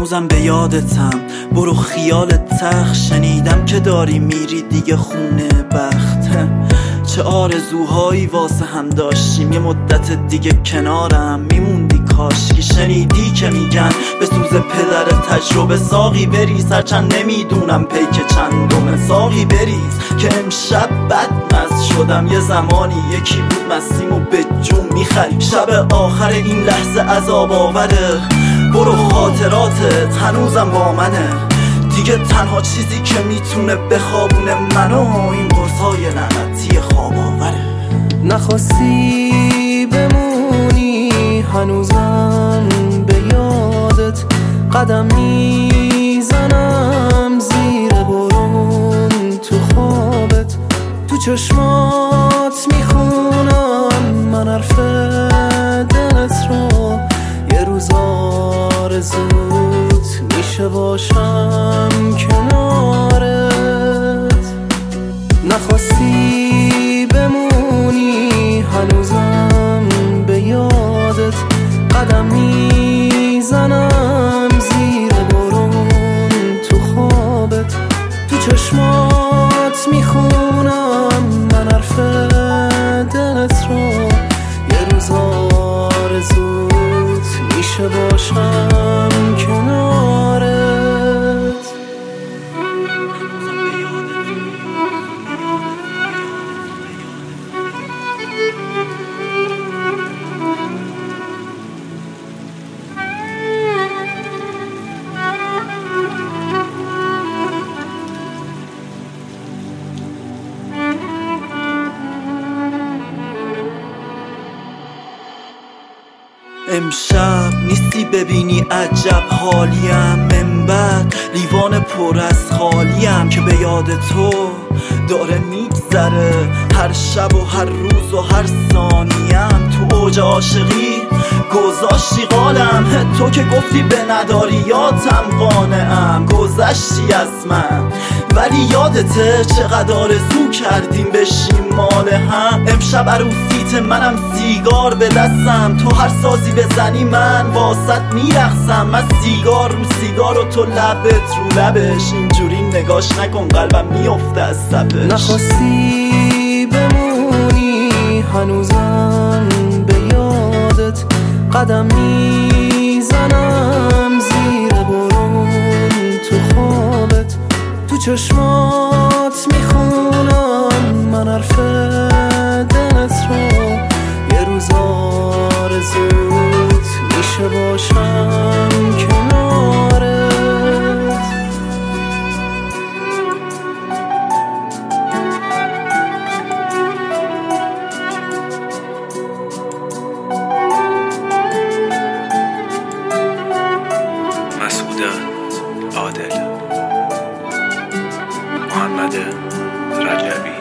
هنوزم به یادتم. برو خیال تخت، شنیدم که داری میری دیگه خونه بخت. چه آرزوهایی واسه هم داشتیم، یه مدت دیگه کنارم میموندی کاشکی. شنیدی که میگن به سوز پدر تجربه ساقی بریز، هرچند نمیدونم پیک چندمه. ساقی بریز که امشب بدمست شدم، یه زمانی یکی بود مستیم و به جون میخری. شب آخر این لحظه عذاب آوره، برو خاطراتت هنوزم با منه. دیگه تنها چیزی که میتونه بخوابونه منو این قرصای لعنتی خواب آوره. نخواستی بمونی هنوزم به یادت قدم میزنم، زیر برون تو خوابت، تو چشمات میخونم من حرف دلت رو. یه روز آرزوت میشه باشم کنارت. نخواستی بمونی هنوزم به یادت قدم میزنم، زیر برون تو خوابت، تو چشمات میخونم من حرف دلت رو. یه روز آرزوت میشه باشم کنارت. امشب نیستی ببینی عجب حالیم، من بعد لیوان پر از خالیم که به یاد تو داره میگذره هر شب و هر روز و هر ثانیم. تو اوج عاشقی گذاشتی قالم، تو که گفتی به نداریاتم قانعم. گذشتی از من ولی یادته چقدر آرزو کردیم بشیم مال هم. امشب عروسیت منم سیگار به دستم، تو هر سازی بزنی من واسط میرقصم. من سیگار رو سیگار و تو لبت رو لبش، اینجوری نگاش نکن قلبم میفته از صبش. نخواستی بمونی هنوزم به یادت قدم میزنم، زیر برون تو خوابت، تو چشمات میخونم من حرف دلت رو. یه روز آرزوت میشه باشم کنارت. مسعود عادل، محمد رجبی.